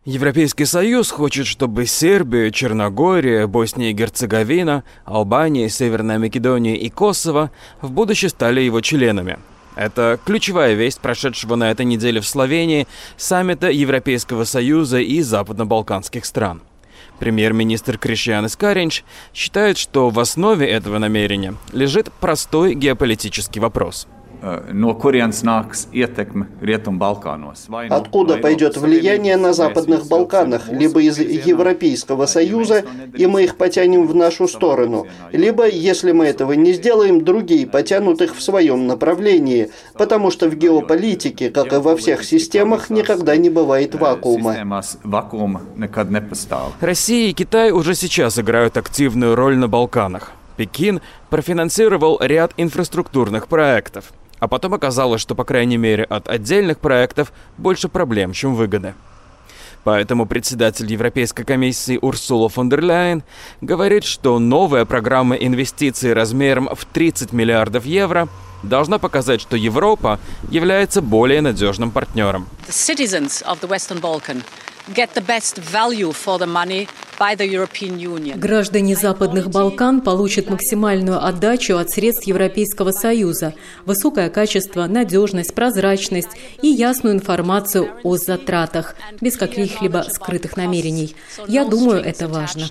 Европейский Союз хочет, чтобы Сербия, Черногория, Босния и Герцеговина, Албания, Северная Македония и Косово в будущем стали его членами. Это ключевая весть прошедшего на этой неделе в Словении саммита Европейского Союза и западно-балканских стран. Премьер-министр Криштиянис Каринч считает, что в основе этого намерения лежит простой геополитический вопрос. Откуда пойдет влияние на Западных Балканах? Либо из Европейского Союза, и мы их потянем в нашу сторону, либо, если мы этого не сделаем, другие потянут их в своем направлении, потому что в геополитике, как и во всех системах, никогда не бывает вакуума. Россия и Китай уже сейчас играют активную роль на Балканах. Пекин профинансировал ряд инфраструктурных проектов. А потом оказалось, что, по крайней мере, от отдельных проектов больше проблем, чем выгоды. Поэтому председатель Европейской комиссии Урсула фон дер Ляйен говорит, что новая программа инвестиций размером в 30 миллиардов евро должна показать, что Европа является более надежным партнером. Граждане Западных Балкан получат максимальную отдачу от средств Европейского Союза, высокое качество, надежность, прозрачность и ясную информацию о затратах, без каких-либо скрытых намерений. Я думаю, это важно.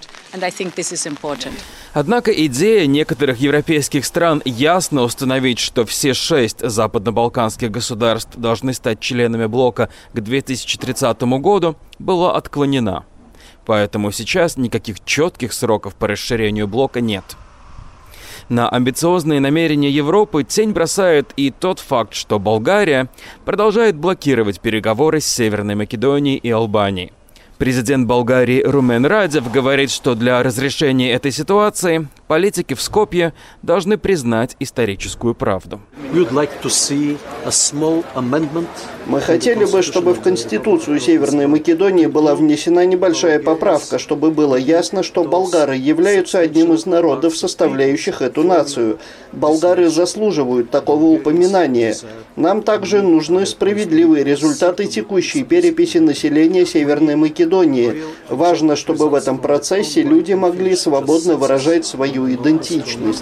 Однако идея некоторых европейских стран ясно установить, что все 6 западно-балканских государств должны стать членами блока к 2030 году, была отклонена. Поэтому сейчас никаких четких сроков по расширению блока нет. На амбициозные намерения Европы тень бросает и тот факт, что Болгария продолжает блокировать переговоры с Северной Македонией и Албанией. Президент Болгарии Румен Радев говорит, что для разрешения этой ситуации политики в Скопье должны признать историческую правду. Мы хотели бы, чтобы в Конституцию Северной Македонии была внесена небольшая поправка, чтобы было ясно, что болгары являются одним из народов, составляющих эту нацию. Болгары заслуживают такого упоминания. Нам также нужны справедливые результаты текущей переписи населения Северной Македонии. Важно, чтобы в этом процессе люди могли свободно выражать свою идентичность.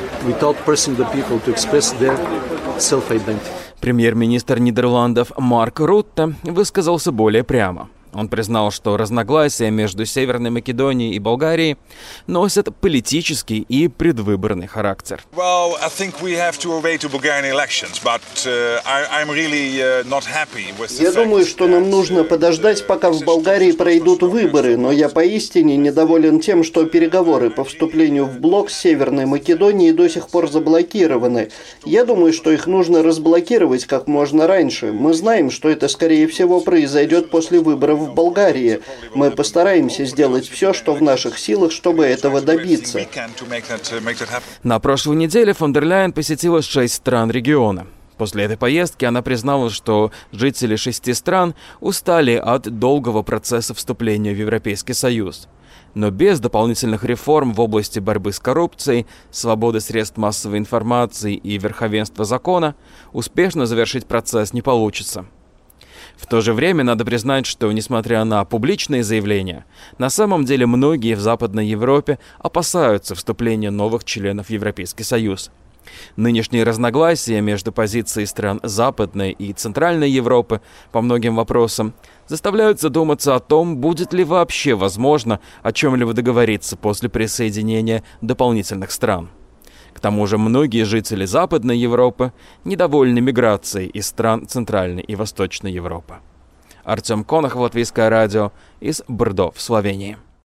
Премьер-министр Нидерландов Марк Рутте высказался более прямо. Он признал, что разногласия между Северной Македонией и Болгарией носят политический и предвыборный характер. Я думаю, что нам нужно подождать, пока в Болгарии пройдут выборы, но я поистине недоволен тем, что переговоры по вступлению в блок с Северной Македонией до сих пор заблокированы. Я думаю, что их нужно разблокировать как можно раньше. Мы знаем, что это, скорее всего, произойдет после выборов в Болгарии. Мы постараемся сделать все, что в наших силах, чтобы этого добиться. На прошлой неделе фон дер Ляйен посетила 6 стран региона. После этой поездки она признала, что жители 6 стран устали от долгого процесса вступления в Европейский Союз. Но без дополнительных реформ в области борьбы с коррупцией, свободы средств массовой информации и верховенства закона успешно завершить процесс не получится. В то же время надо признать, что, несмотря на публичные заявления, на самом деле многие в Западной Европе опасаются вступления новых членов в Европейский Союз. Нынешние разногласия между позицией стран Западной и Центральной Европы по многим вопросам заставляют задуматься о том, будет ли вообще возможно о чем-либо договориться после присоединения дополнительных стран. К тому же многие жители Западной Европы недовольны миграцией из стран Центральной и Восточной Европы. Артем Конохов, Латвийское радио, из Брдо в Словении.